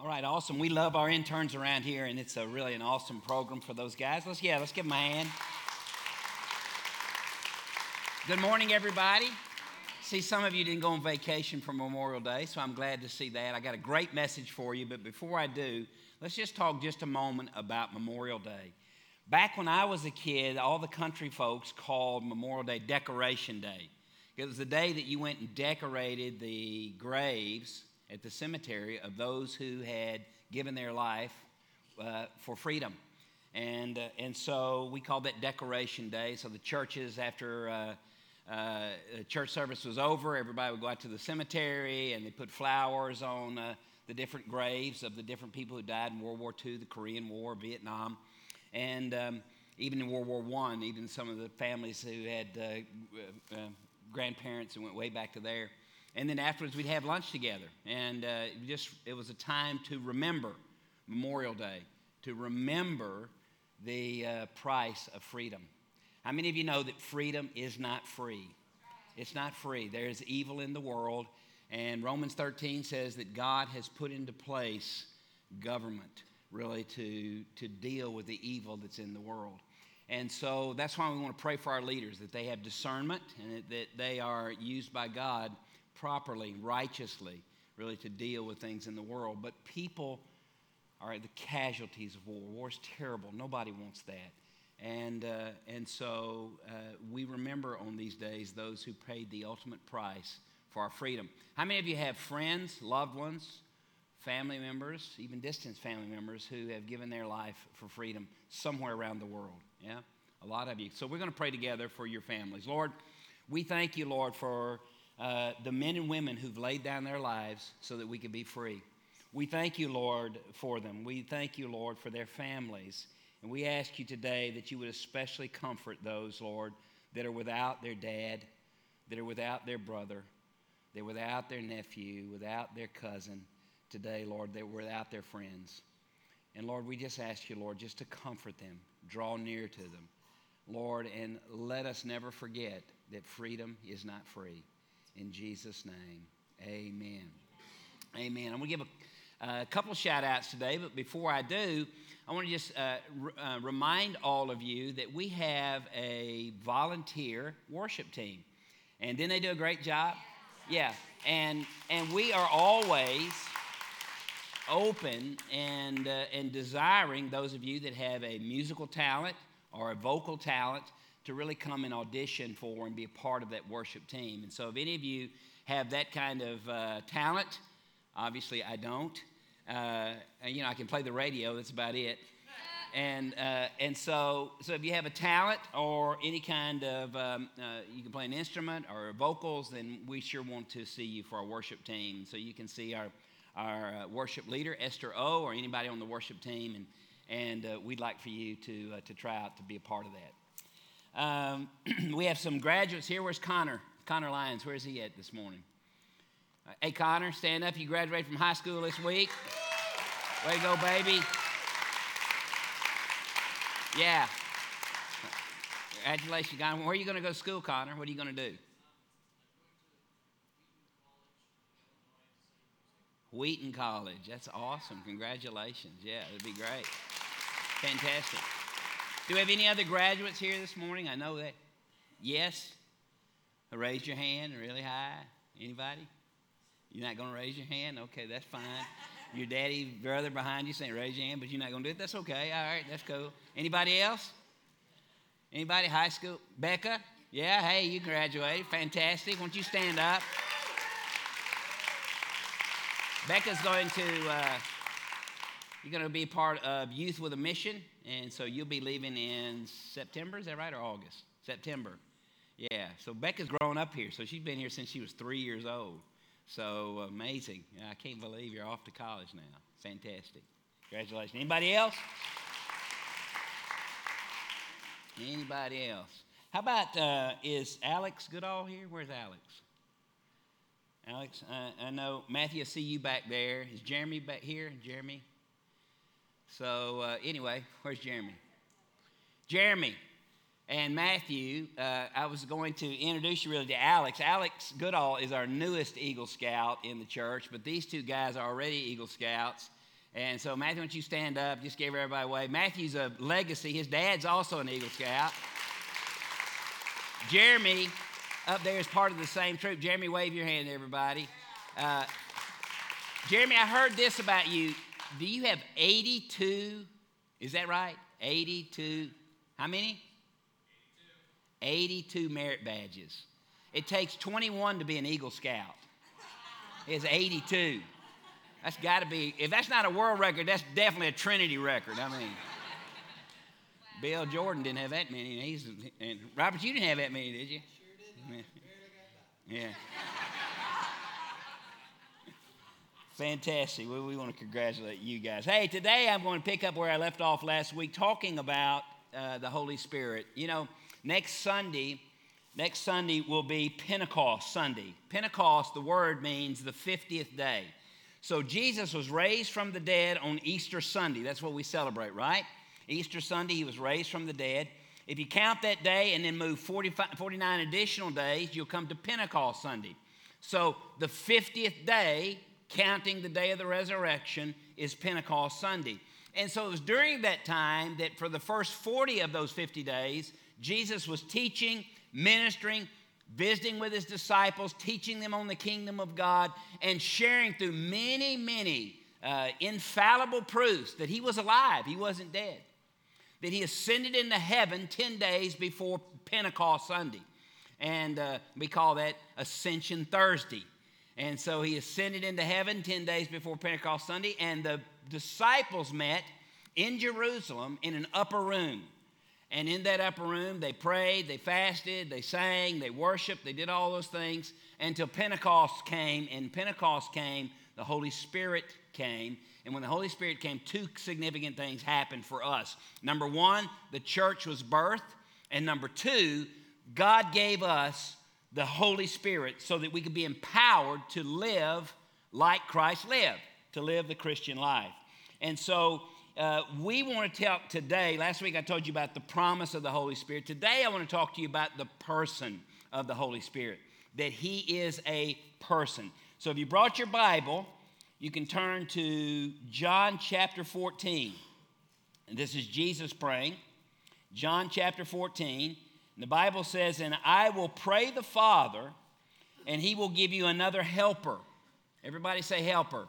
All right, awesome. We love our interns around here, and it's really an awesome program for those guys. Let's give them a hand. Good morning, everybody. See, some of you didn't go on vacation for Memorial Day, so I'm glad to see that. I got a great message for you, but before I do, let's just talk just a moment about Memorial Day. Back when I was a kid, all the country folks called Memorial Day Decoration Day. It was the day that you went and decorated the graves at the cemetery of those who had given their life for freedom. And so we called that Decoration Day. So the churches, after church service was over, everybody would go out to the cemetery and they put flowers on the different graves of the different people who died in World War II, the Korean War, Vietnam, and even in World War I, even some of the families who had grandparents and went way back to there. And then afterwards, we'd have lunch together. And it was a time to remember Memorial Day, to remember the price of freedom. How many of you know that freedom is not free? It's not free. There is evil in the world. And Romans 13 says that God has put into place government, really, to deal with the evil that's in the world. And so that's why we want to pray for our leaders, that they have discernment and that they are used by God properly, righteously, really to deal with things in the world. But people are the casualties of war. War's terrible. Nobody wants that. And so we remember on these days those who paid the ultimate price for our freedom. How many of you have friends, loved ones, family members, even distant family members who have given their life for freedom somewhere around the world? Yeah, a lot of you. So we're going to pray together for your families. Lord, we thank you, Lord, for the men and women who've laid down their lives so that we could be free. We thank you, Lord, for them. We thank you, Lord, for their families. And we ask you today that you would especially comfort those, Lord, that are without their dad, that are without their brother, they're without their nephew, without their cousin today, Lord, they're without their friends. And, Lord, we just ask you, Lord, just to comfort them, draw near to them, Lord, and let us never forget that freedom is not free. In Jesus' name, amen. Amen. I'm going to give a couple shout-outs today, but before I do, I want to just remind all of you that we have a volunteer worship team. And didn't they do a great job? Yeah. And we are always open and desiring those of you that have a musical talent or a vocal talent to really come and audition for and be a part of that worship team. And so if any of you have that kind of talent, obviously I don't. I can play the radio, that's about it. And so if you have a talent or any kind of, you can play an instrument or vocals, then we sure want to see you for our worship team. So you can see our worship leader, Esther O., or anybody on the worship team, and we'd like for you to try out to be a part of that. We have some graduates here. Where's Connor? Connor Lyons, where's he at this morning? Hey, Connor, stand up. You graduated from high school this week. Way to go, baby. Yeah. Congratulations, Connor. Where are you going to go to school, Connor? What are you going to do? Wheaton College. That's awesome. Congratulations. Yeah, it'd be great. Fantastic. Do we have any other graduates here this morning? I know that. Yes? Raise your hand really high. Anybody? You're not going to raise your hand? Okay, that's fine. Your daddy, brother behind you saying raise your hand, but you're not going to do it? That's okay. All right, that's cool. Anybody else? Anybody? High school? Becca? Yeah, hey, you graduated. Fantastic. Why don't you stand up? Becca's going to... You're going to be part of Youth with a Mission, and so you'll be leaving in September, is that right, or August? September. Yeah, so Becca's grown up here, so she's been here since she was 3 years old. So amazing. I can't believe you're off to college now. Fantastic. Congratulations. Anybody else? Anybody else? How about, is Alex Goodall here? Where's Alex? Alex, I know, Matthew, I see you back there. Is Jeremy back here? Jeremy? So anyway, where's Jeremy? Jeremy and Matthew, I was going to introduce you really to Alex. Alex Goodall is our newest Eagle Scout in the church, but these two guys are already Eagle Scouts. And so, Matthew, why don't you stand up? Just give everybody a wave. Matthew's a legacy. His dad's also an Eagle Scout. Jeremy, up there, is part of the same troop. Jeremy, wave your hand, everybody. Jeremy, I heard this about you. Do you have 82? Is that right? 82. How many? 82 merit badges. It takes 21 to be an Eagle Scout. It's 82. That's got to be, if that's not a world record, that's definitely a Trinity record. I mean, Bill Jordan didn't have that many. And Robert, you didn't have that many, did you? Sure did. Yeah. Fantastic. Well, we want to congratulate you guys. Hey, today I'm going to pick up where I left off last week, talking about the Holy Spirit. You know, next Sunday will be Pentecost Sunday. Pentecost, the word means the 50th day. So Jesus was raised from the dead on Easter Sunday. That's what we celebrate, right? Easter Sunday, he was raised from the dead. If you count that day and then move 49 additional days, you'll come to Pentecost Sunday. So the 50th day, counting the day of the resurrection, is Pentecost Sunday. And so it was during that time that for the first 40 of those 50 days, Jesus was teaching, ministering, visiting with his disciples, teaching them on the kingdom of God, and sharing through many infallible proofs that he was alive, he wasn't dead, that he ascended into heaven 10 days before Pentecost Sunday. And we call that Ascension Thursday. And so he ascended into heaven 10 days before Pentecost Sunday, and the disciples met in Jerusalem in an upper room. And in that upper room, they prayed, they fasted, they sang, they worshiped, they did all those things until Pentecost came. And Pentecost came, the Holy Spirit came. And when the Holy Spirit came, two significant things happened for us. Number one, the church was birthed. And number two, God gave us the Holy Spirit so that we could be empowered to live like Christ lived, to live the Christian life. And so we want to talk today. Last week I told you about the promise of the Holy Spirit. Today I want to talk to you about the person of the Holy Spirit, that he is a person. So if you brought your Bible, you can turn to John chapter 14. And this is Jesus praying. John chapter 14. And the Bible says, "And I will pray the Father, and he will give you another helper." Everybody say helper.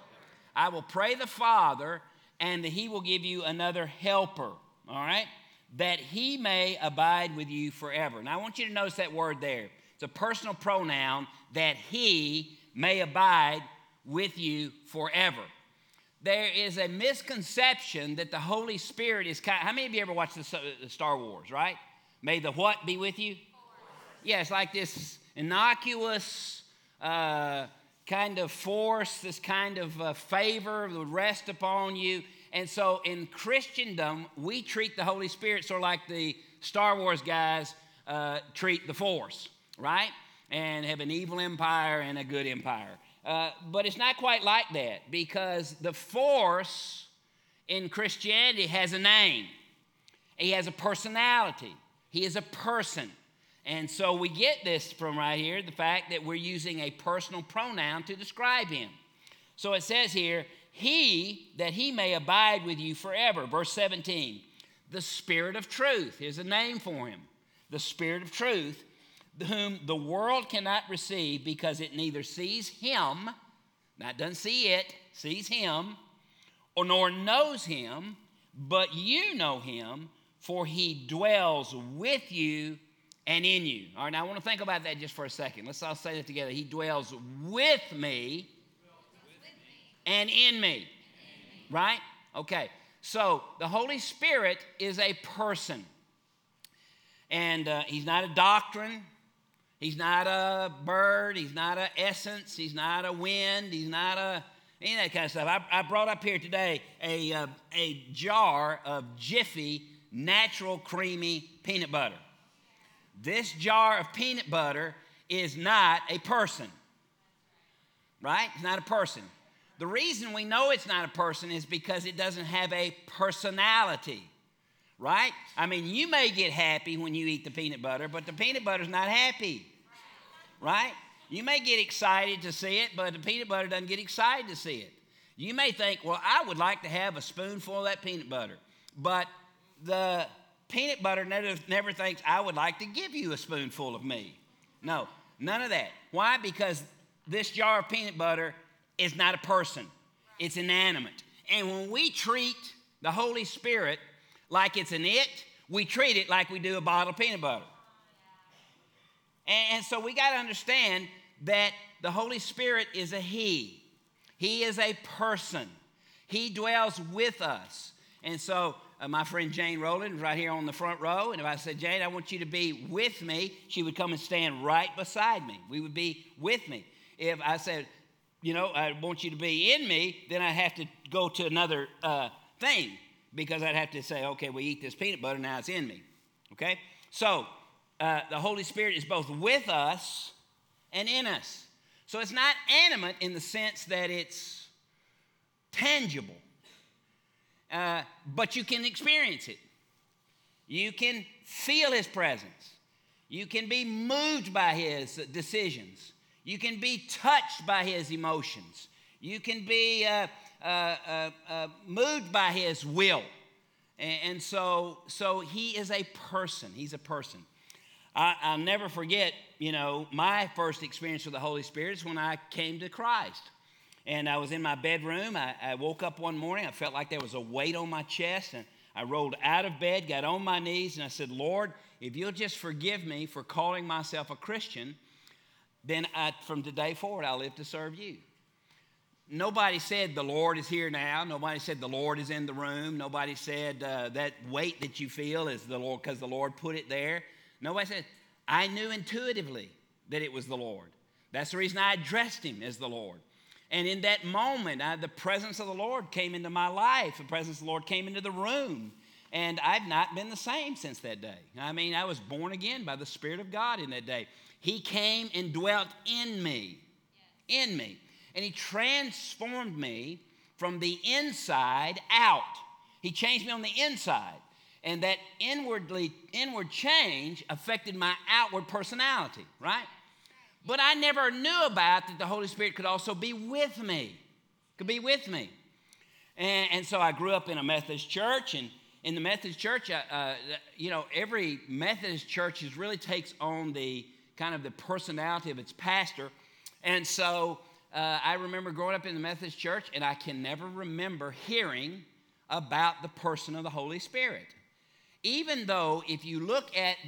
I will pray the Father, and he will give you another helper, all right, that he may abide with you forever. Now, I want you to notice that word there. It's a personal pronoun, that he may abide with you forever. There is a misconception that the Holy Spirit is how many of you ever watched the Star Wars, right? May the what be with you? Yeah, it's like this innocuous kind of force, this kind of favor that would rest upon you. And so in Christendom, we treat the Holy Spirit sort of like the Star Wars guys treat the Force, right? And have an evil empire and a good empire. But it's not quite like that, because the Force in Christianity has a name. He has a personality. He is a person. And so we get this from right here, the fact that we're using a personal pronoun to describe him. So it says here, that he may abide with you forever. Verse 17, the Spirit of truth. Here's a name for him. The Spirit of truth, whom the world cannot receive because it neither sees him, not doesn't see it, sees him, or nor knows him, but you know him, for he dwells with you and in you. All right, now I want to think about that just for a second. Let's all say that together. He dwells with me and in me. Right? Okay, so the Holy Spirit is a person. And he's not a doctrine. He's not a bird. He's not an essence. He's not a wind. He's not any of that kind of stuff. I brought up here today a jar of Jiffy natural creamy peanut butter. This jar of peanut butter is not a person, right? It's not a person. The reason we know it's not a person is because it doesn't have a personality, right? I mean, you may get happy when you eat the peanut butter, but the peanut butter's not happy, right? You may get excited to see it, but the peanut butter doesn't get excited to see it. You may think, well, I would like to have a spoonful of that peanut butter. But the peanut butter never thinks, I would like to give you a spoonful of me. No, none of that. Why? Because this jar of peanut butter is not a person. It's inanimate. And when we treat the Holy Spirit like it's an it, we treat it like we do a bottle of peanut butter. And so we got to understand that the Holy Spirit is a He. He is a person. He dwells with us. And so my friend Jane Rowland is right here on the front row. And if I said, Jane, I want you to be with me, she would come and stand right beside me. We would be with me. If I said, I want you to be in me, then I'd have to go to another thing, because I'd have to say, okay, we eat this peanut butter, now it's in me. Okay? So the Holy Spirit is both with us and in us. So it's not animate in the sense that it's tangible, but you can experience it. You can feel His presence. You can be moved by His decisions. You can be touched by His emotions. You can be moved by His will. And so He is a person. He's a person. I'll never forget, my first experience with the Holy Spirit is when I came to Christ. And I was in my bedroom. I woke up one morning. I felt like there was a weight on my chest. And I rolled out of bed, got on my knees, and I said, Lord, if you'll just forgive me for calling myself a Christian, then from today forward, I'll live to serve you. Nobody said the Lord is here now. Nobody said the Lord is in the room. Nobody said that weight that you feel is the Lord because the Lord put it there. Nobody said, I knew intuitively that it was the Lord. That's the reason I addressed Him as the Lord. And in that moment, the presence of the Lord came into my life. The presence of the Lord came into the room. And I've not been the same since that day. I mean, I was born again by the Spirit of God in that day. He came and dwelt in me. In me. And He transformed me from the inside out. He changed me on the inside. And that inward change affected my outward personality, right? But I never knew about that the Holy Spirit could also be with me. Could be with me. And so I grew up in a Methodist church. And in the Methodist church, every Methodist church really takes on the kind of the personality of its pastor. And so I remember growing up in the Methodist church, and I can never remember hearing about the person of the Holy Spirit. Even though if you look at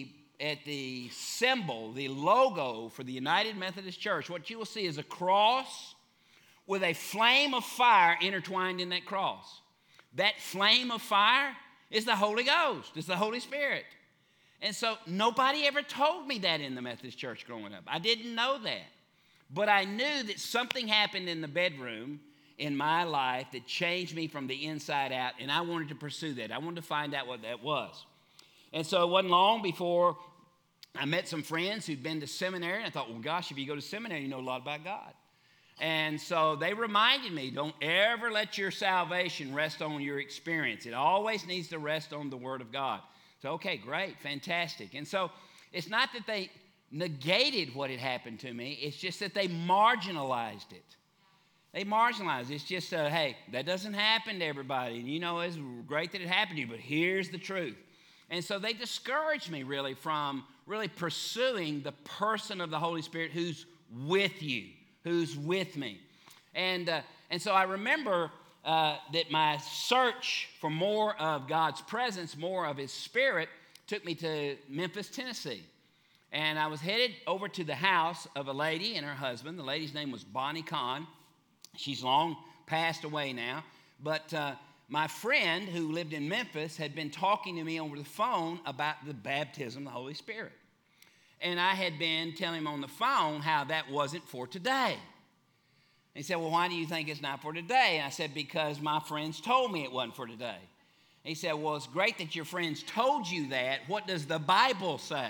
the symbol, the logo for the United Methodist Church, what you will see is a cross with a flame of fire intertwined in that cross. That flame of fire is the Holy Ghost. It's the Holy Spirit. And so nobody ever told me that in the Methodist Church growing up. I didn't know that. But I knew that something happened in the bedroom in my life that changed me from the inside out, and I wanted to pursue that. I wanted to find out what that was. And so it wasn't long before I met some friends who'd been to seminary, and I thought, well, gosh, if you go to seminary, you know a lot about God. And so they reminded me, don't ever let your salvation rest on your experience. It always needs to rest on the Word of God. So, okay, great, fantastic. And so it's not that they negated what had happened to me. It's just that they marginalized it. They marginalized it. It's just, hey, that doesn't happen to everybody. And it's great that it happened to you, but here's the truth. And so they discouraged me really from really pursuing the person of the Holy Spirit who's with you, who's with me. And so I remember that my search for more of God's presence, more of His Spirit, took me to Memphis, Tennessee. And I was headed over to the house of a lady and her husband. The lady's name was Bonnie Kahn. She's long passed away now. But my friend who lived in Memphis had been talking to me over the phone about the baptism of the Holy Spirit. And I had been telling him on the phone how that wasn't for today. And he said, well, why do you think it's not for today? And I said, because my friends told me it wasn't for today. And he said, well, it's great that your friends told you that. What does the Bible say?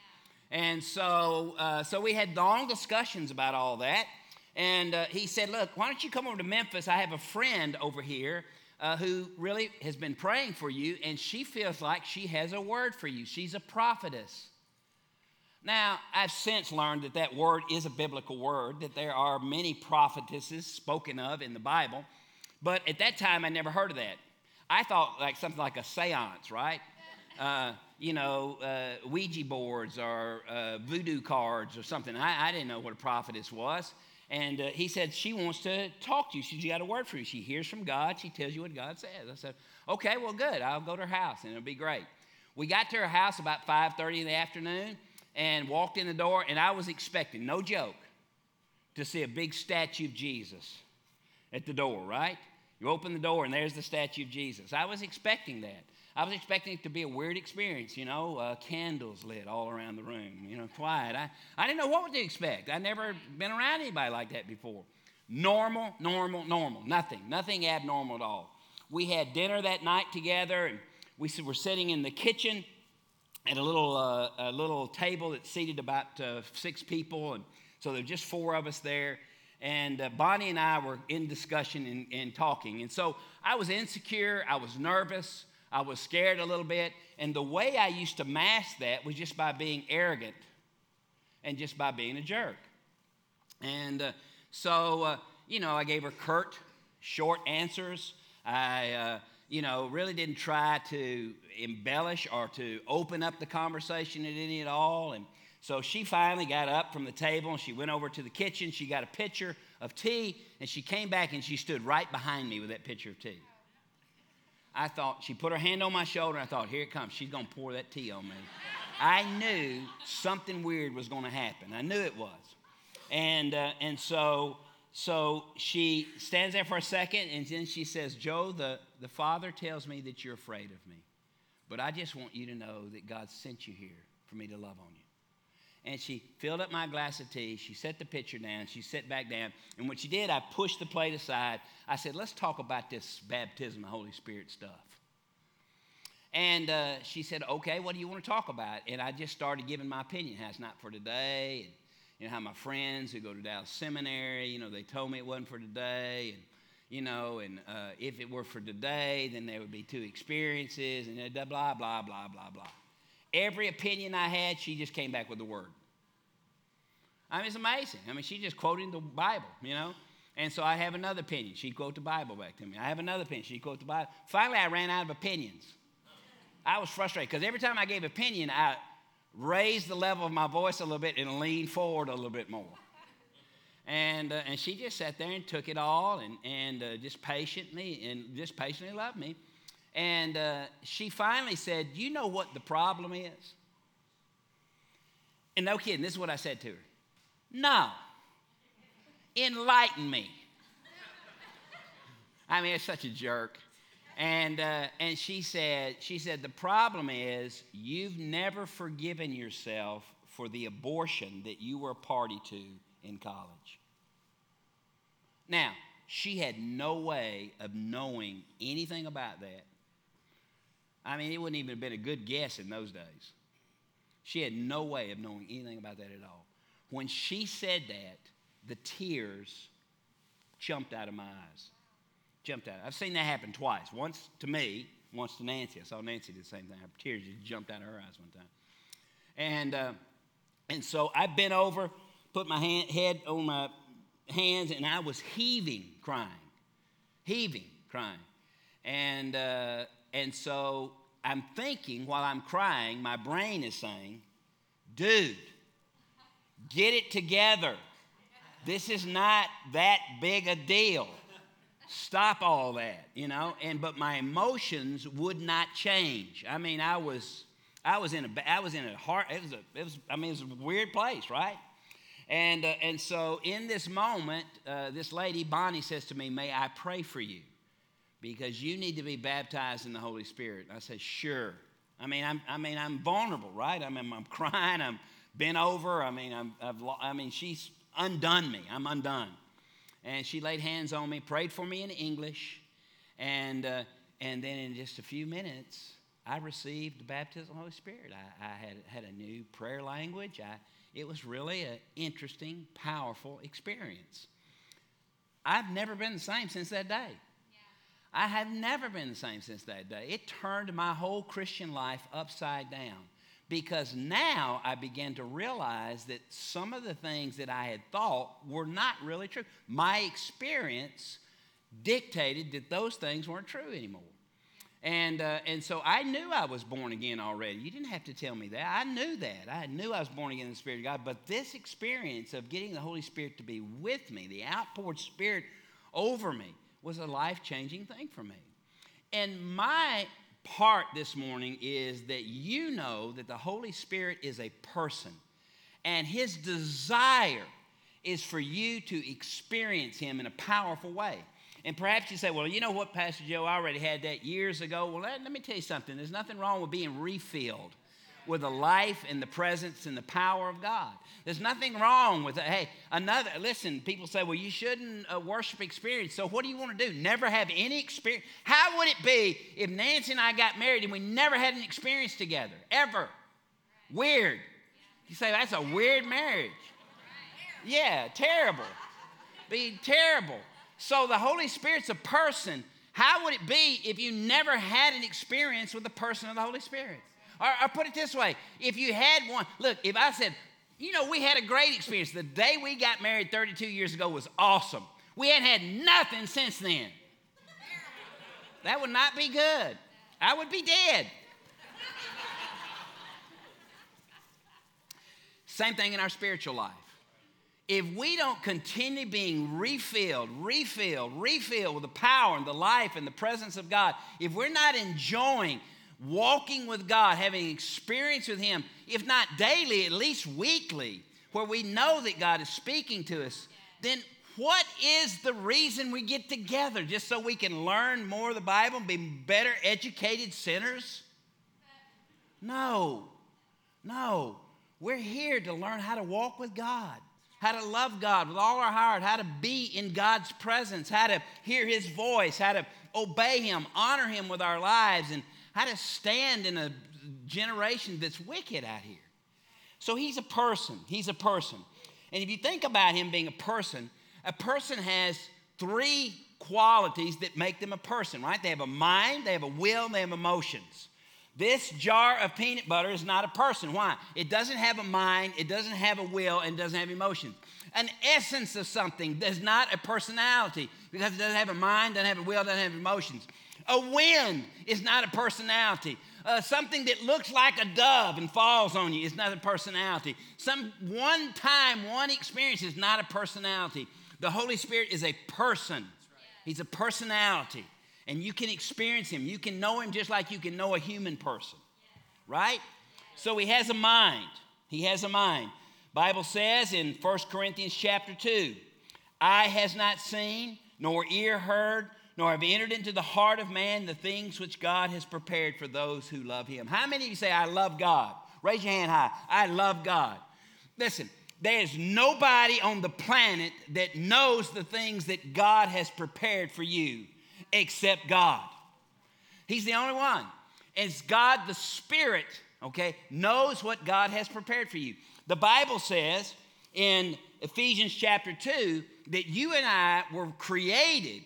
And so we had long discussions about all that. And he said, look, why don't you come over to Memphis? I have a friend over here who really has been praying for you, and she feels like she has a word for you. She's a prophetess. Now, I've since learned that that word is a biblical word, that there are many prophetesses spoken of in the Bible, but at that time I never heard of that. I thought like something like a seance, right? Ouija boards or voodoo cards or something. I didn't know what a prophetess was. And he said, she wants to talk to you. She's got a word for you. She hears from God. She tells you what God says. I said, okay, well, good. I'll go to her house, and it'll be great. We got to her house about 5:30 in the afternoon and walked in the door, and I was expecting, no joke, to see a big statue of Jesus at the door, right? You open the door, and there's the statue of Jesus. I was expecting that. I was expecting it to be a weird experience, candles lit all around the room, quiet. I didn't know what to expect. I'd never been around anybody like that before. Normal. Nothing abnormal at all. We had dinner that night together, and we were sitting in the kitchen at a little table that seated about 6 people, and so there were just 4 of us there. And Bonnie and I were in discussion and talking. And so I was insecure. I was nervous. I was scared a little bit. And the way I used to mask that was just by being arrogant and just by being a jerk. And I gave her curt, short answers. I really didn't try to embellish or to open up the conversation at all. And so she finally got up from the table and she went over to the kitchen. She got a pitcher of tea and she came back and she stood right behind me with that pitcher of tea. I thought, she put her hand on my shoulder and I thought, here it comes. She's going to pour that tea on me. I knew something weird was going to happen. I knew it was. And so she stands there for a second and then she says, Joe, the Father tells me that you're afraid of me. But I just want you to know that God sent you here for me to love on you. And she filled up my glass of tea. She set the pitcher down. She sat back down. And when she did, I pushed the plate aside. I said, let's talk about this baptism of the Holy Spirit stuff. And she said, okay, what do you want to talk about? And I just started giving my opinion, how it's not for today. And, how my friends who go to Dallas Seminary, they told me it wasn't for today. And, if it were for today, then there would be 2 experiences and blah, blah, blah, blah, blah. Every opinion I had, she just came back with the word. It's amazing. She just quoted the Bible, And so I have another opinion. She'd quote the Bible back to me. I have another opinion. She'd quote the Bible. Finally, I ran out of opinions. I was frustrated because every time I gave opinion, I raised the level of my voice a little bit and leaned forward a little bit more. And she just sat there and took it all and just patiently loved me. And she finally said, you know what the problem is? And no kidding, this is what I said to her. No. Enlighten me. It's such a jerk. And she said, the problem is you've never forgiven yourself for the abortion that you were a party to in college. Now, she had no way of knowing anything about that. It wouldn't even have been a good guess in those days. She had no way of knowing anything about that at all. When she said that, the tears jumped out of my eyes. Jumped out. I've seen that happen twice. Once to me, once to Nancy. I saw Nancy do the same thing. Her tears just jumped out of her eyes one time. And so I bent over, put my head on my hands, and I was heaving, crying. And so I'm thinking while I'm crying, my brain is saying, dude, get it together. This is not that big a deal. Stop all that, but my emotions would not change. I was in a weird place, right? And so in this moment, this lady, Bonnie, says to me, may I pray for you? Because you need to be baptized in the Holy Spirit. I said, sure. I'm vulnerable, right? I'm crying. I'm bent over. She's undone me. I'm undone. And she laid hands on me, prayed for me in English, and then in just a few minutes, I received the baptism of the Holy Spirit. I had a new prayer language. It was really an interesting, powerful experience. I've never been the same since that day. I have never been the same since that day. It turned my whole Christian life upside down because now I began to realize that some of the things that I had thought were not really true. My experience dictated that those things weren't true anymore. And so I knew I was born again already. You didn't have to tell me that. I knew that. I knew I was born again in the Spirit of God. But this experience of getting the Holy Spirit to be with me, the outpoured Spirit over me, was a life-changing thing for me. And my part this morning is that you know that the Holy Spirit is a person. And his desire is for you to experience him in a powerful way. And perhaps you say, well, you know what, Pastor Joe, I already had that years ago. Well, let me tell you something. There's nothing wrong with being refilled with the life and the presence and the power of God. There's nothing wrong with it. Hey, listen, people say, well, you shouldn't worship experience. So what do you want to do? Never have any experience? How would it be if Nancy and I got married and we never had an experience together, ever? Weird. You say, that's a weird marriage. Yeah, terrible. Be terrible. So the Holy Spirit's a person. How would it be if you never had an experience with the person of the Holy Spirit? Or put it this way, if you had one, look, if I said, you know, we had a great experience. The day we got married 32 years ago was awesome. We hadn't had nothing since then. That would not be good. I would be dead. Same thing in our spiritual life. If we don't continue being refilled with the power and the life and the presence of God, if we're not enjoying walking with God, having experience with him, if not daily, at least weekly, where we know that God is speaking to us, then what is the reason we get together? Just so we can learn more of the Bible and be better educated sinners? No. We're here to learn how to walk with God, how to love God with all our heart, how to be in God's presence, how to hear his voice, how to obey him, honor him with our lives, and how to stand in a generation that's wicked out here. So he's a person. He's a person. And if you think about him being a person has three qualities that make them a person, right? They have a mind, they have a will, and they have emotions. This jar of peanut butter is not a person. Why? It doesn't have a mind, it doesn't have a will, and it doesn't have emotions. An essence of something is not a personality because it doesn't have a mind, doesn't have a will, doesn't have emotions. A wind is not a personality. Something that looks like a dove and falls on you is not a personality. One experience is not a personality. The Holy Spirit is a person. He's a personality. And you can experience him. You can know him just like you can know a human person. Right? So he has a mind. He has a mind. Bible says in 1 Corinthians chapter 2, eye has not seen, nor ear heard, nor have entered into the heart of man the things which God has prepared for those who love him. How many of you say, I love God? Raise your hand high. I love God. Listen, there's nobody on the planet that knows the things that God has prepared for you except God. He's the only one. It's God the Spirit, okay, knows what God has prepared for you. The Bible says in Ephesians chapter 2 that you and I were created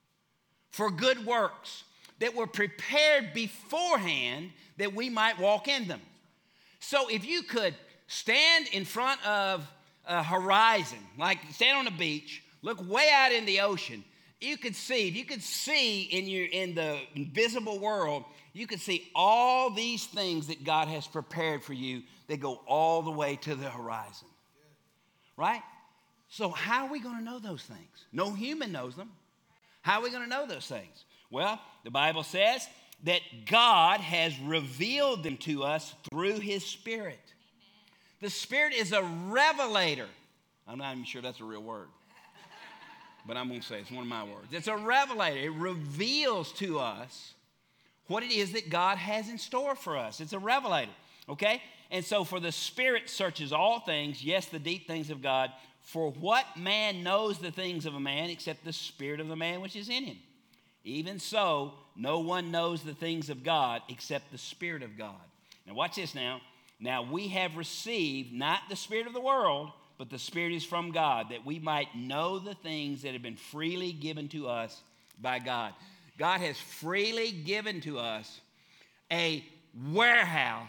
for good works that were prepared beforehand that we might walk in them. So if you could stand in front of a horizon, like stand on the beach, look way out in the ocean, you could see, if you could see in the invisible world, you could see all these things that God has prepared for you that go all the way to the horizon. Right? So how are we going to know those things? No human knows them. How are we going to know those things? Well, the Bible says that God has revealed them to us through his Spirit. The Spirit is a revelator. I'm not even sure that's a real word, but I'm going to say it's one of my words. It's a revelator. It reveals to us what it is that God has in store for us. It's a revelator, okay? And so for the Spirit searches all things, yes, the deep things of God. For what man knows the things of a man except the spirit of the man which is in him? Even so, no one knows the things of God except the Spirit of God. Now watch this now. Now we have received not the spirit of the world, but the Spirit is from God, that we might know the things that have been freely given to us by God. God has freely given to us a warehouse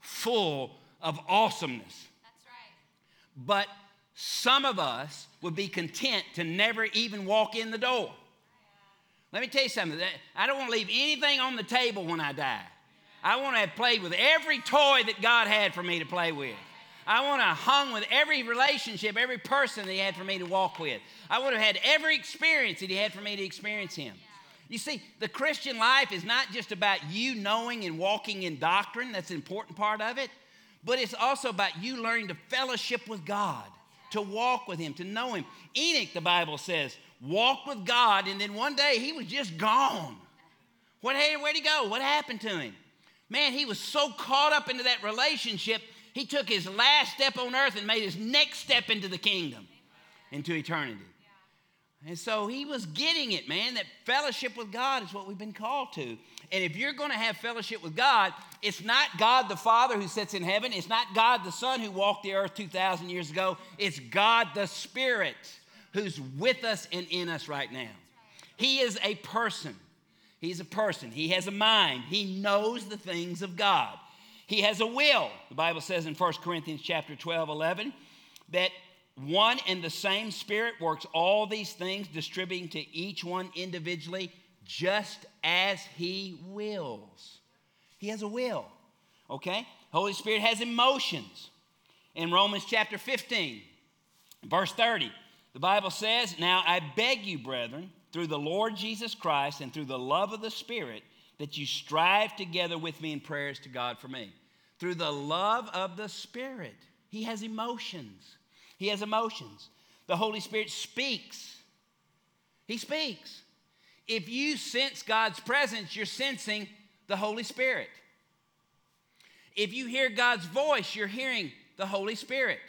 full of awesomeness. That's right. But some of us would be content to never even walk in the door. Let me tell you something. I don't want to leave anything on the table when I die. I want to have played with every toy that God had for me to play with. I want to have hung with every relationship, every person that He had for me to walk with. I would have had every experience that He had for me to experience Him. You see, the Christian life is not just about you knowing and walking in doctrine. That's an important part of it. But it's also about you learning to fellowship with God, to walk with Him, to know Him. Enoch, the Bible says, walked with God, and then one day he was just gone. Where'd he go? What happened to him? Man, he was so caught up into that relationship, he took his last step on earth and made his next step into the kingdom, into eternity. And so he was getting it, man, that fellowship with God is what we've been called to. And if you're going to have fellowship with God, it's not God the Father who sits in heaven. It's not God the Son who walked the earth 2,000 years ago. It's God the Spirit who's with us and in us right now. He is a person. He's a person. He has a mind. He knows the things of God. He has a will. The Bible says in 1 Corinthians chapter 12, 11, that one and the same Spirit works all these things, distributing to each one individually just as He wills. He has a will, okay? Holy Spirit has emotions. In Romans chapter 15, verse 30, the Bible says, "Now I beg you, brethren, through the Lord Jesus Christ and through the love of the Spirit, that you strive together with me in prayers to God for me." Through the love of the Spirit. He has emotions. He has emotions. The Holy Spirit speaks. He speaks. If you sense God's presence, you're sensing the Holy Spirit. If you hear God's voice, you're hearing the Holy Spirit.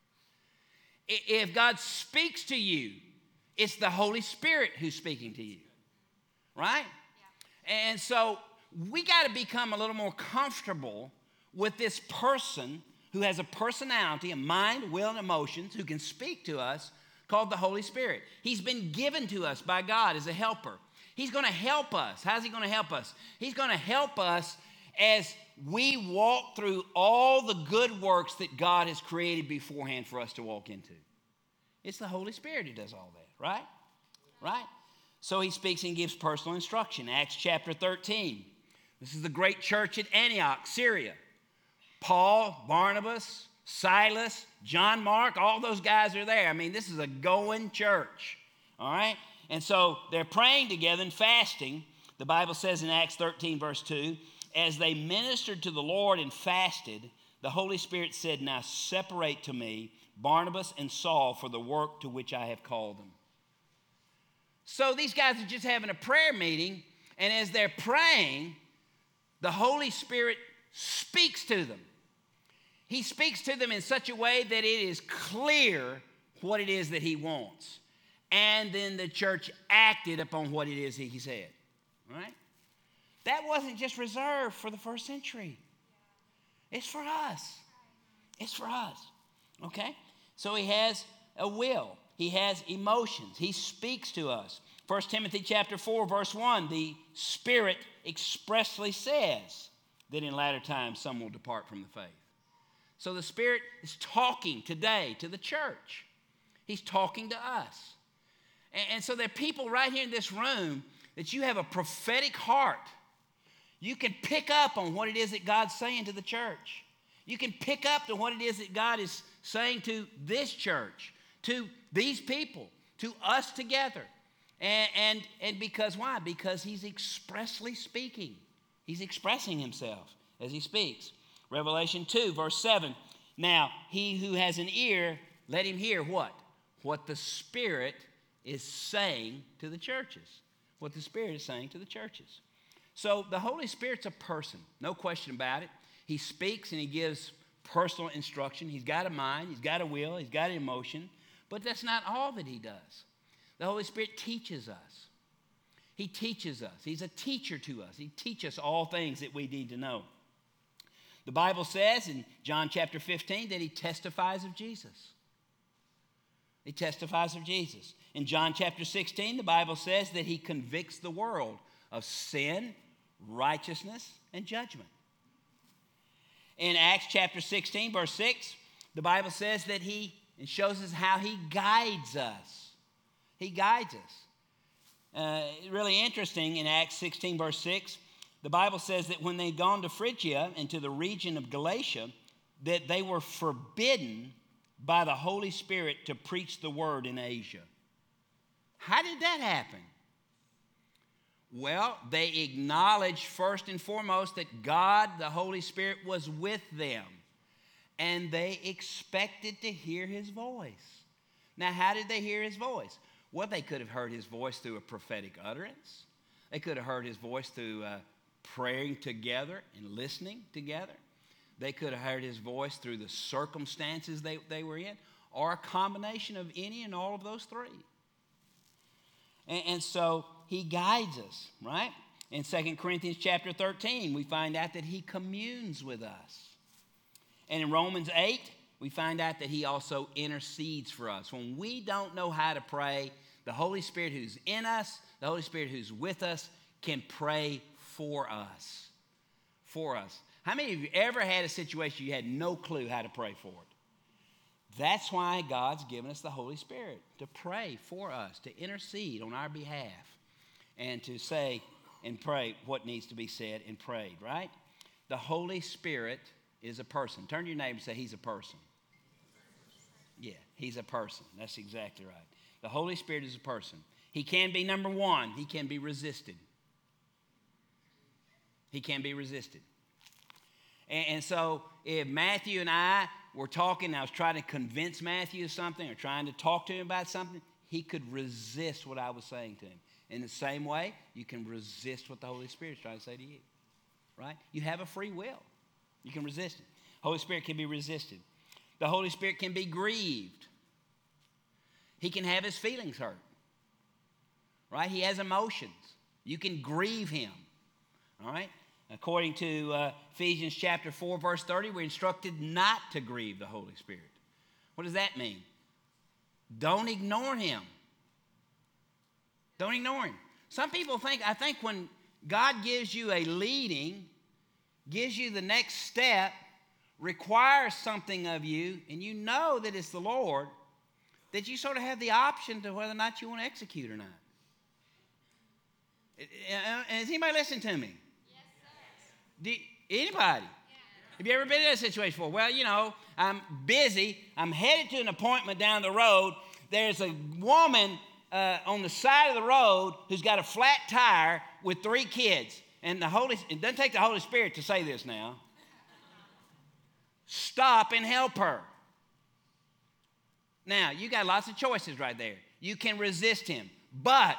If God speaks to you, it's the Holy Spirit who's speaking to you, right? Yeah. And so we got to become a little more comfortable with this person who has a personality, a mind, will, and emotions, who can speak to us, called the Holy Spirit. He's been given to us by God as a helper. He's going to help us. How's He going to help us? He's going to help us as we walk through all the good works that God has created beforehand for us to walk into. It's the Holy Spirit who does all that, right? Right? So He speaks and gives personal instruction. Acts chapter 13. This is the great church at Antioch, Syria. Paul, Barnabas, Silas, John Mark, all those guys are there. I mean, this is a going church, all right? And so they're praying together and fasting. The Bible says in Acts 13, verse 2, as they ministered to the Lord and fasted, the Holy Spirit said, "Now separate to me Barnabas and Saul for the work to which I have called them." So these guys are just having a prayer meeting, and as they're praying, the Holy Spirit speaks to them. He speaks to them in such a way that it is clear what it is that He wants. And then the church acted upon what it is that He said. Right? That wasn't just reserved for the first century. It's for us. It's for us. Okay? So He has a will. He has emotions. He speaks to us. 1 Timothy chapter 4, verse 1, the Spirit expressly says that in latter times some will depart from the faith. So the Spirit is talking today to the church. He's talking to us. And so there are people right here in this room that you have a prophetic heart. You can pick up on what it is that God's saying to the church. You can pick up to what it is that God is saying to this church, to these people, to us together. And because why? Because He's expressly speaking. He's expressing Himself as He speaks. Revelation 2, verse 7. Now, he who has an ear, let him hear what? What the Spirit is saying to the churches. What the Spirit is saying to the churches. So the Holy Spirit's a person, no question about it. He speaks and He gives personal instruction. He's got a mind, He's got a will, He's got an emotion. But that's not all that He does. The Holy Spirit teaches us. He teaches us. He's a teacher to us. He teaches us all things that we need to know. The Bible says in John chapter 15 that He testifies of Jesus. He testifies of Jesus. In John chapter 16, the Bible says that He convicts the world of sin, righteousness, and judgment. In Acts chapter 16, verse 6, the Bible says that it shows us how he guides us. He guides us. Really interesting, in Acts 16, verse 6, the Bible says that when they'd gone to Phrygia and to the region of Galatia, that they were forbidden by the Holy Spirit to preach the word in Asia. How did that happen? Well, they acknowledged first and foremost that God, the Holy Spirit, was with them. And they expected to hear his voice. Now, how did they hear his voice? Well, they could have heard his voice through a prophetic utterance. They could have heard his voice through praying together and listening together. They could have heard his voice through the circumstances they were in, or a combination of any and all of those three. And so he guides us, right? In 2 Corinthians chapter 13, we find out that he communes with us. And in Romans 8, we find out that he also intercedes for us. When we don't know how to pray, the Holy Spirit who's in us, the Holy Spirit who's with us, can pray for us. For us. How many of you ever had a situation you had no clue how to pray for it? That's why God's given us the Holy Spirit, to pray for us, to intercede on our behalf, and to say and pray what needs to be said and prayed, right? The Holy Spirit is a person. Turn to your neighbor and say, he's a person. Yeah, he's a person. That's exactly right. The Holy Spirit is a person. He can be, number one, he can be resisted. He can be resisted. And so if Matthew and I were talking, I was trying to convince Matthew of something or trying to talk to him about something, he could resist what I was saying to him. In the same way, you can resist what the Holy Spirit is trying to say to you, right? You have a free will. You can resist it. Holy Spirit can be resisted. The Holy Spirit can be grieved. He can have his feelings hurt, right? He has emotions. You can grieve him, all right? According to Ephesians chapter 4, verse 30, we're instructed not to grieve the Holy Spirit. What does that mean? Don't ignore him. Don't ignore him. Some people I think when God gives you a leading, gives you the next step, requires something of you, and you know that it's the Lord, that you sort of have the option to whether or not you want to execute or not. Is anybody listening to me? Anybody? Have you ever been in a situation before? Well, you know, I'm busy. I'm headed to an appointment down the road. There's a woman on the side of the road who's got a flat tire with 3 kids. And it doesn't take the Holy Spirit to say this now. Stop and help her. Now, you got lots of choices right there. You can resist him. But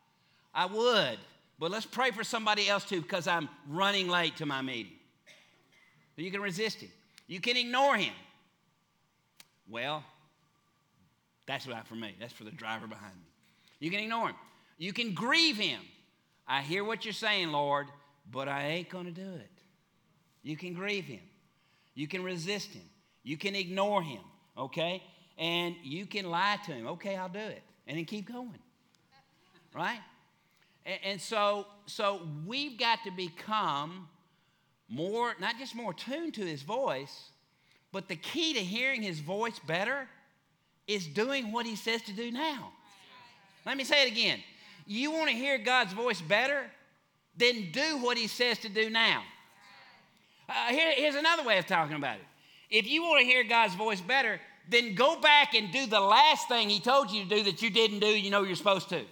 let's pray for somebody else too, because I'm running late to my meeting. So you can resist him. You can ignore him. Well, that's not for me. That's for the driver behind me. You can ignore him. You can grieve him. I hear what you're saying, Lord, but I ain't going to do it. You can grieve him. You can resist him. You can ignore him, okay? And you can lie to him. Okay, I'll do it. And then keep going, right? And so we've got to become more, not just more tuned to his voice, but the key to hearing his voice better is doing what he says to do now. Let me say it again. You want to hear God's voice better? Then do what he says to do now. Here's another way of talking about it. If you want to hear God's voice better, then go back and do the last thing he told you to do that you didn't do, you know you're supposed to.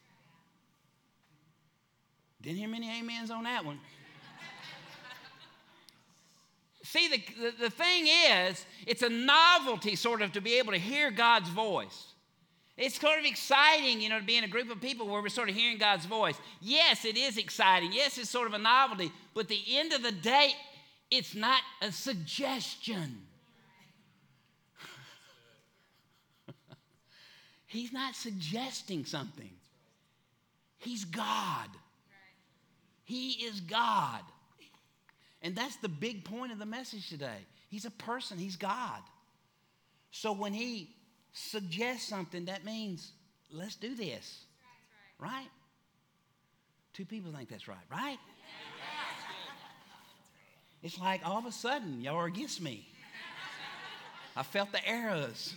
Didn't hear many amens on that one. See, the thing is, it's a novelty sort of to be able to hear God's voice. It's sort of exciting, you know, to be in a group of people where we're sort of hearing God's voice. Yes, it is exciting. Yes, it's sort of a novelty. But at the end of the day, it's not a suggestion. He's not suggesting something. He's God. He is God. And that's the big point of the message today. He's a person. He's God. So when he suggests something, that means let's do this. Right? 2 people think that's right, right? It's like all of a sudden, y'all are against me. I felt the arrows.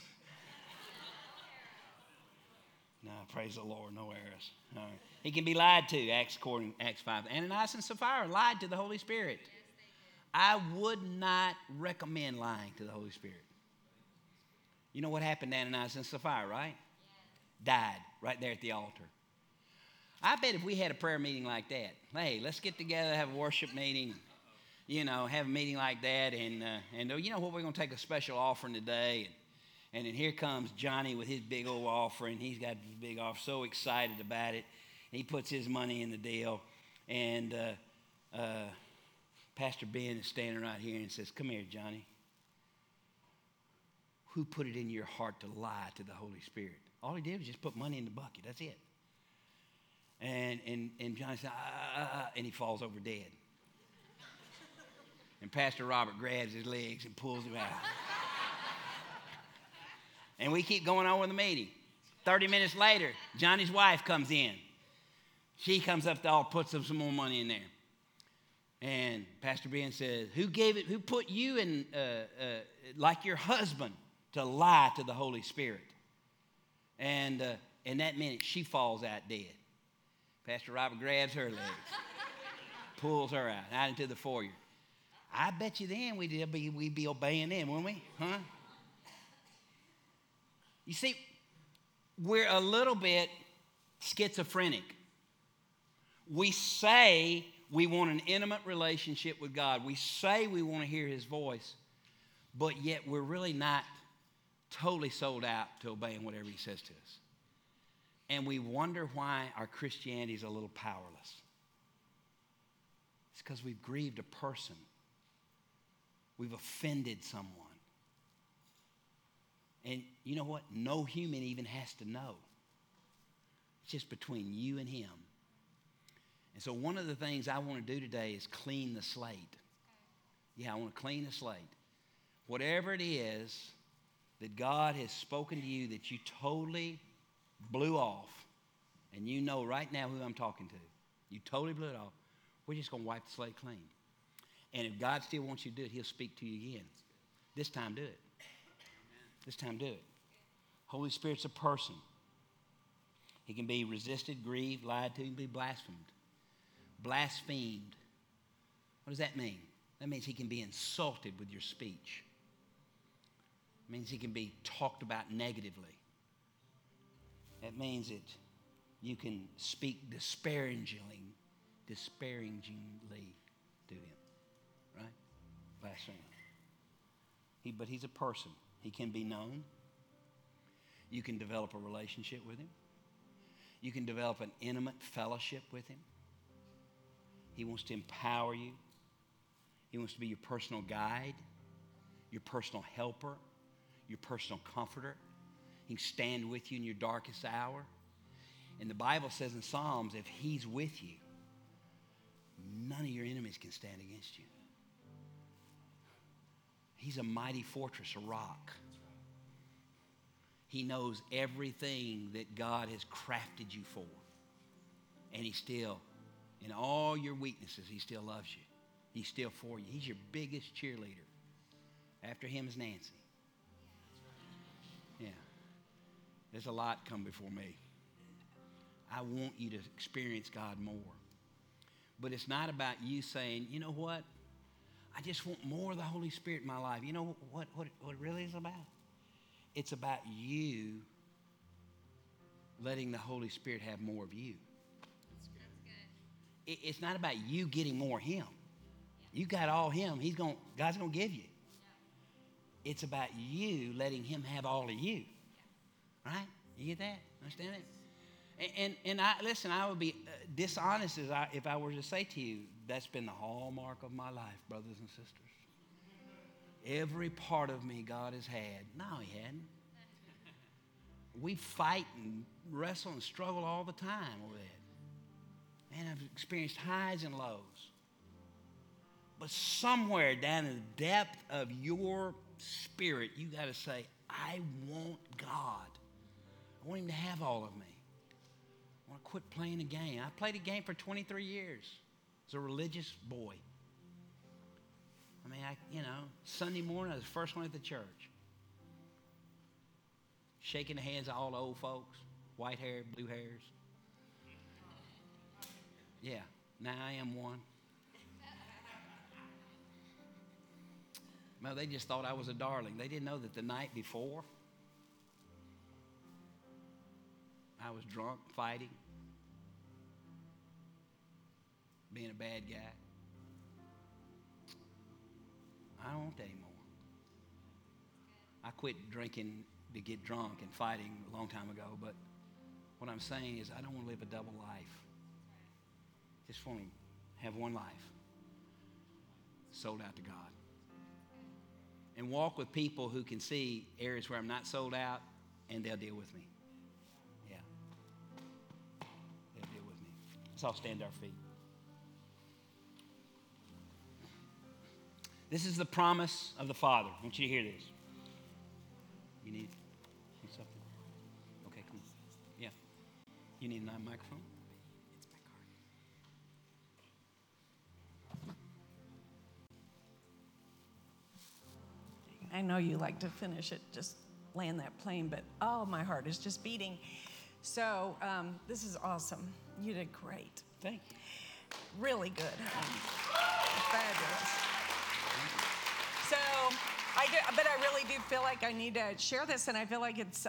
No, praise the Lord, no arrows. All right. He can be lied to, Acts 5. Ananias and Sapphira lied to the Holy Spirit. Yes, they did. I would not recommend lying to the Holy Spirit. You know what happened to Ananias and Sapphira, right? Yes. Died right there at the altar. I bet if we had a prayer meeting like that, hey, let's get together, have a worship meeting, have a meeting like that, and you know what, we're going to take a special offering today, and then here comes Johnny with his big old offering. He's got his big offering, so excited about it. He puts his money in the deal, and Pastor Ben is standing right here and says, "Come here, Johnny. Who put it in your heart to lie to the Holy Spirit?" All he did was just put money in the bucket. That's it. And Johnny said, and he falls over dead. And Pastor Robert grabs his legs and pulls him out. And we keep going on with the meeting. 30 minutes later, Johnny's wife comes in. She comes up the altar, puts some more money in there. And Pastor Ben says, who put you in, like your husband, to lie to the Holy Spirit? And in that minute, she falls out dead. Pastor Robert grabs her legs, pulls her out into the foyer. I bet you then we'd be obeying them, wouldn't we? Huh? You see, we're a little bit schizophrenic. We say we want an intimate relationship with God. We say we want to hear His voice, but yet we're really not totally sold out to obeying whatever He says to us. And we wonder why our Christianity is a little powerless. It's because we've grieved a person. We've offended someone. And you know what? No human even has to know. It's just between you and Him. And so one of the things I want to do today is clean the slate. Yeah, I want to clean the slate. Whatever it is that God has spoken to you that you totally blew off, and you know right now who I'm talking to, you totally blew it off, we're just going to wipe the slate clean. And if God still wants you to do it, He'll speak to you again. This time, do it. This time, do it. Holy Spirit's a person. He can be resisted, grieved, lied to, he can be blasphemed. Blasphemed. What does that mean? That means he can be insulted with your speech. It means he can be talked about negatively. That means that you can speak disparagingly to him. Right? Blaspheme. But he's a person. He can be known. You can develop a relationship with him. You can develop an intimate fellowship with him. He wants to empower you. He wants to be your personal guide, your personal helper, your personal comforter. He can stand with you in your darkest hour. And the Bible says in Psalms, if He's with you, none of your enemies can stand against you. He's a mighty fortress, a rock. He knows everything that God has crafted you for. And He still, in all your weaknesses, He still loves you. He's still for you. He's your biggest cheerleader. After Him is Nancy. Yeah. There's a lot come before me. I want you to experience God more. But it's not about you saying, you know what? I just want more of the Holy Spirit in my life. You know what it really is about? It's about you letting the Holy Spirit have more of you. That's good. It's not about you getting more of Him. You got all Him. God's going to give you. It's about you letting Him have all of you. Right? You get that? Understand it? And I would be dishonest if I were to say to you, that's been the hallmark of my life, brothers and sisters. Every part of me God has had. No, He hadn't. We fight and wrestle and struggle all the time with it. Man, I've experienced highs and lows. But somewhere down in the depth of your spirit, you got to say, I want God. I want Him to have all of me. I want to quit playing a game. I played a game for 23 years as a religious boy. I mean, Sunday morning, I was the first one at the church. Shaking the hands of all the old folks, white hair, blue hairs. Yeah, now I am one. Well, they just thought I was a darling. They didn't know that the night before, I was drunk, fighting, being a bad guy. I don't want that anymore. I quit drinking to get drunk and fighting a long time ago, but what I'm saying is I don't want to live a double life. Just want to have one life, sold out to God. And walk with people who can see areas where I'm not sold out, and they'll deal with me. Yeah. They'll deal with me. Let's all stand to our feet. This is the promise of the Father. I want you to hear this. You need something? Okay, come on. Yeah. You need a microphone? It's my card. I know you like to finish it, just land that plane, but oh, my heart is just beating. So this is awesome. You did great. Thank you. Really good. Fabulous. So but I really do feel like I need to share this, and I feel like it's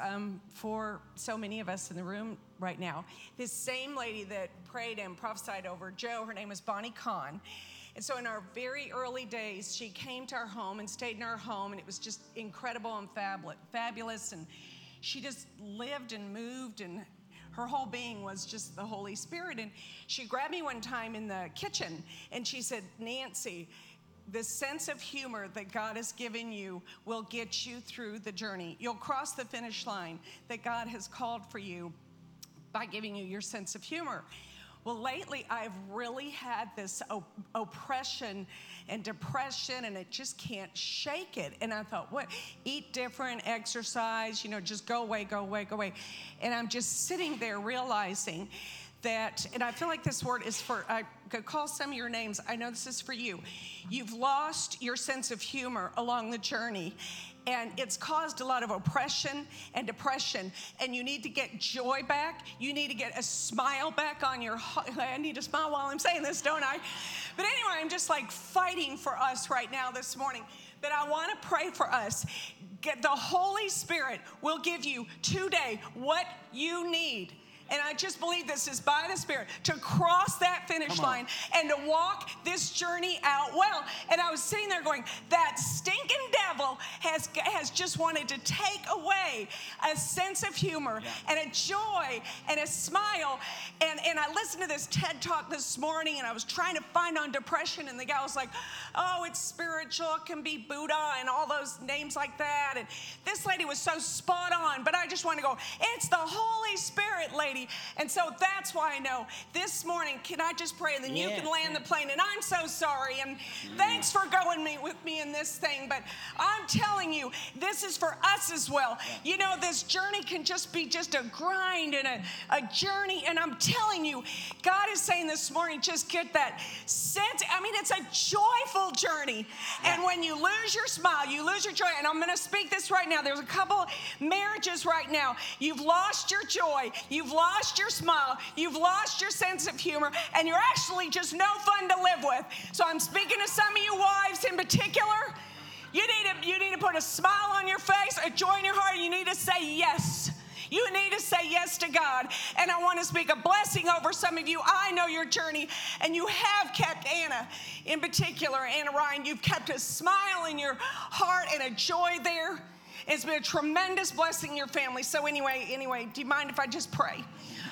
for so many of us in the room right now. This same lady that prayed and prophesied over Joe, her name was Bonnie Kahn. And so in our very early days, she came to our home and stayed in our home, and it was just incredible and fabulous. And she just lived and moved, and her whole being was just the Holy Spirit. And she grabbed me one time in the kitchen, and she said, Nancy, the sense of humor that God has given you will get you through the journey. You'll cross the finish line that God has called for you by giving you your sense of humor. Well, lately, I've really had this oppression and depression, and it just can't shake it. And I thought, what? Eat different, exercise, just go away, go away, go away. And I'm just sitting there realizing that, and I feel like this word is for, I could call some of your names. I know this is for you. You've lost your sense of humor along the journey, and it's caused a lot of oppression and depression, and you need to get joy back. You need to get a smile back on your heart. I need to smile while I'm saying this, don't I? But anyway, I'm just like fighting for us right now this morning. But I want to pray for us. The Holy Spirit will give you today what you need. And I just believe this is by the Spirit to cross that finish line and to walk this journey out well. And I was sitting there going, that stinking devil has just wanted to take away a sense of humor and a joy and a smile. And I listened to this TED Talk this morning, and I was trying to find on depression, and the guy was like, oh, it's spiritual, it can be Buddha and all those names like that. And this lady was so spot on, but I just want to go, it's the Holy Spirit, lady. And so that's why I know this morning, can I just pray, and then you can land the plane. And I'm so sorry, and thanks for going with me in this thing, but I'm telling you, this is for us as well. This journey can just be just a grind and a journey, and I'm telling you, God is saying this morning, just get that sense. I mean, it's a joyful journey, and when you lose your smile, you lose your joy, and I'm going to speak this right now. There's a couple marriages right now. You've lost your joy. You've lost your smile. You've lost your sense of humor, and you're actually just no fun to live with. So I'm speaking to some of you wives in particular. You need to put a smile on your face, a joy in your heart, and you need to say yes. You need to say yes to God. And I want to speak a blessing over some of you. I know your journey, and you have kept Anna, in particular, Anna Ryan, you've kept a smile in your heart and a joy there. It's been a tremendous blessing in your family. So anyway, do you mind if I just pray?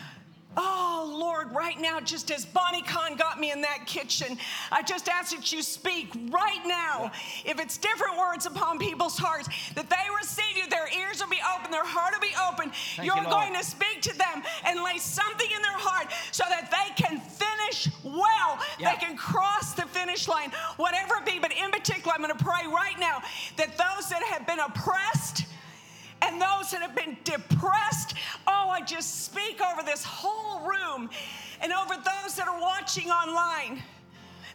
Oh, Lord, right now, just as Bonnie Kahn got me in that kitchen, I just ask that you speak right now. If it's different words upon people's hearts, that they receive you, their ears will be open, their heart will be open. You're going to speak to them and lay something in their heart so that they can finish well. They can cross the finish line, whatever it be. But in particular, I'm going to pray right now that those that have been oppressed and those that have been depressed, I just speak over this whole room and over those that are watching online,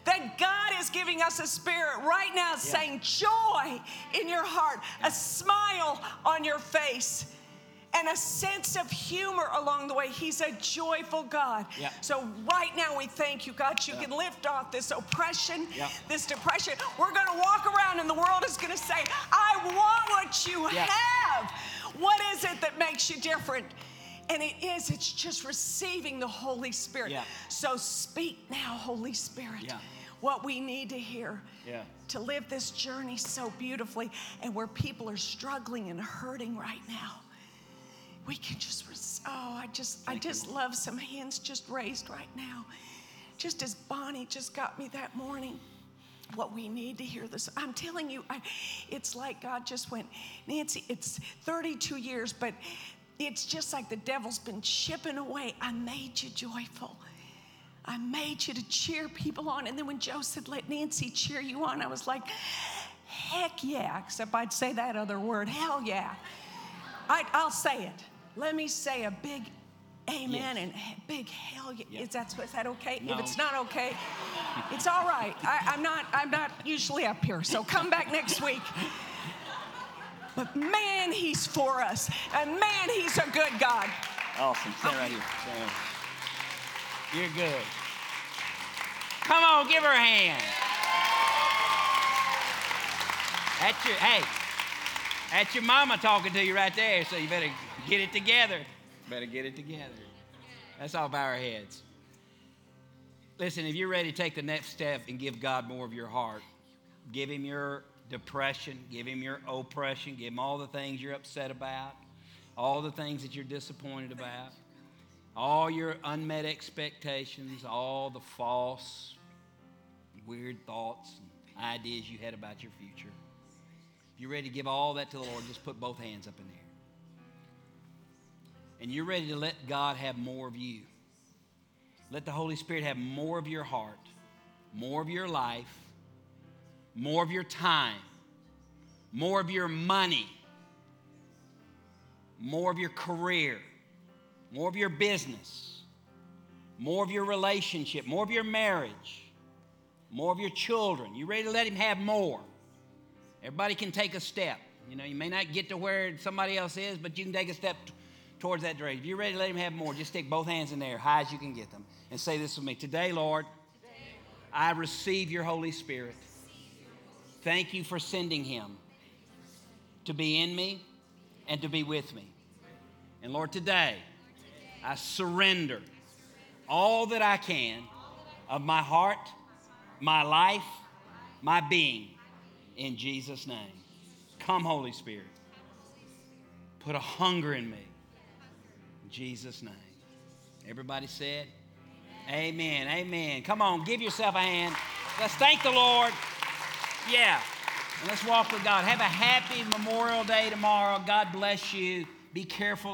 that God is giving us a spirit right now saying joy in your heart, a smile on your face, and a sense of humor along the way. He's a joyful God. Yeah. So right now we thank you, God, you can lift off this oppression, Yeah. this depression. We're going to walk around and the world is going to say, I want what you have. What is it that makes you different? And it's just receiving the Holy Spirit. Yeah. So speak now, Holy Spirit, what we need to hear to live this journey so beautifully, and where people are struggling and hurting right now. We can just, I just love some hands just raised right now. Just as Bonnie just got me that morning. What we need to hear this. I'm telling you, it's like God just went, Nancy, it's 32 years, but it's just like the devil's been chipping away. I made you joyful. I made you to cheer people on. And then when Joe said, let Nancy cheer you on, I was like, heck yeah, except I'd say that other word, hell yeah. I'll say it. Let me say a big amen and a big hell yeah. Is that okay? No. If it's not okay, it's all right. I'm not usually up here, so come back next week. But man, he's for us. And man, he's a good God. Awesome. Stand right here. You're good. Come on, give her a hand. That's your mama talking to you right there, so you better get it together. Let's all bow our heads. Listen, if you're ready to take the next step and give God more of your heart, give him your depression, give him your oppression, give him all the things you're upset about, all the things that you're disappointed about, all your unmet expectations, all the false, weird thoughts and ideas you had about your future. If you're ready to give all that to the Lord, just put both hands up in the air. And you're ready to let God have more of you. Let the Holy Spirit have more of your heart, more of your life, more of your time, more of your money, more of your career, more of your business, more of your relationship, more of your marriage, more of your children. You ready to let him have more? Everybody can take a step. You know, you may not get to where somebody else is, but you can take a step towards that direction. If you're ready to let him have more, just stick both hands in there, high as you can get them, and say this with me. Today, Lord, I receive your Holy Spirit. Thank you for sending him to be in me and to be with me. And Lord, today, I surrender all that I can of my heart, my life, my being, in Jesus' name. Come, Holy Spirit. Put a hunger in me. In Jesus' name. Everybody said, amen, amen. Come on, give yourself a hand. Let's thank the Lord. Yeah. And let's walk with God. Have a happy Memorial Day tomorrow. God bless you. Be careful.